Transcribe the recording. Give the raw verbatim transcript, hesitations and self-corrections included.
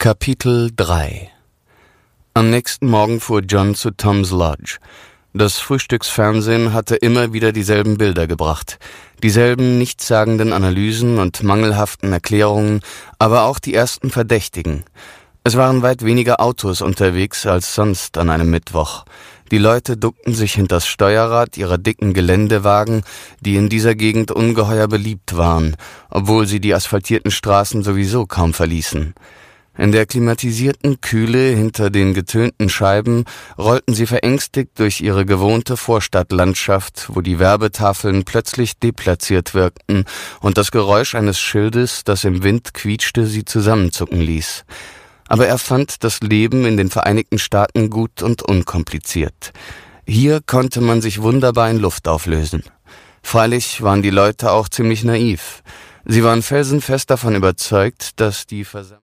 Kapitel drei. Am nächsten Morgen fuhr John zu Tom's Lodge. Das Frühstücksfernsehen hatte immer wieder dieselben Bilder gebracht, dieselben nichtssagenden Analysen und mangelhaften Erklärungen, aber auch die ersten Verdächtigen. Es waren weit weniger Autos unterwegs als sonst an einem Mittwoch. Die Leute duckten sich hinters Steuerrad ihrer dicken Geländewagen, die in dieser Gegend ungeheuer beliebt waren, obwohl sie die asphaltierten Straßen sowieso kaum verließen. In der klimatisierten Kühle hinter den getönten Scheiben rollten sie verängstigt durch ihre gewohnte Vorstadtlandschaft, wo die Werbetafeln plötzlich deplatziert wirkten und das Geräusch eines Schildes, das im Wind quietschte, sie zusammenzucken ließ. Aber er fand das Leben in den Vereinigten Staaten gut und unkompliziert. Hier konnte man sich wunderbar in Luft auflösen. Freilich waren die Leute auch ziemlich naiv. Sie waren felsenfest davon überzeugt, dass die Versammlung